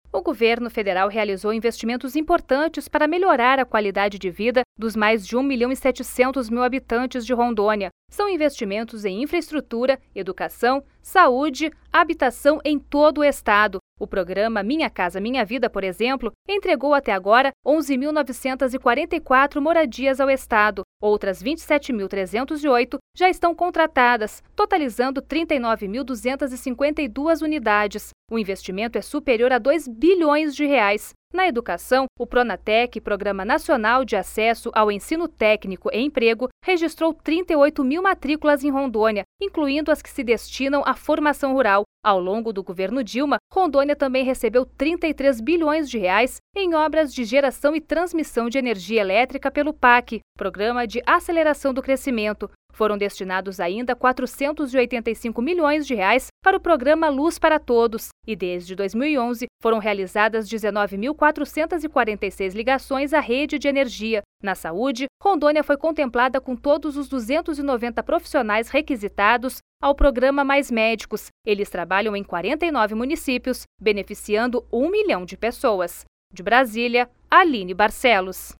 O governo federal realizou investimentos importantes para melhorar a qualidade de vida dos mais de 1.700.000 habitantes de Rondônia. São investimentos em infraestrutura, educação, saúde, habitação em todo o estado. O programa Minha Casa Minha Vida, por exemplo, entregou até agora 11.944 moradias ao estado. Outras 27.308 já estão contratadas, totalizando 39.252 unidades. O investimento é superior a 2 bilhões de reais. Na educação, o Pronatec, Programa Nacional de Acesso ao Ensino Técnico e Emprego, registrou 38.000 matrículas em Rondônia, incluindo as que se destinam à formação rural. Ao longo do governo Dilma, Rondônia também recebeu 33 bilhões de reais em obras de geração e transmissão de energia elétrica pelo PAC, Programa de Aceleração do Crescimento. Foram destinados ainda 485 milhões de reais para o programa Luz para Todos e desde 2011 foram realizadas 19.446 ligações à rede de energia. Na saúde, Rondônia foi contemplada com todos os 290 profissionais requisitados ao programa Mais Médicos. Eles trabalham em 49 municípios, beneficiando 1 milhão de pessoas. De Brasília, Aline Barcelos.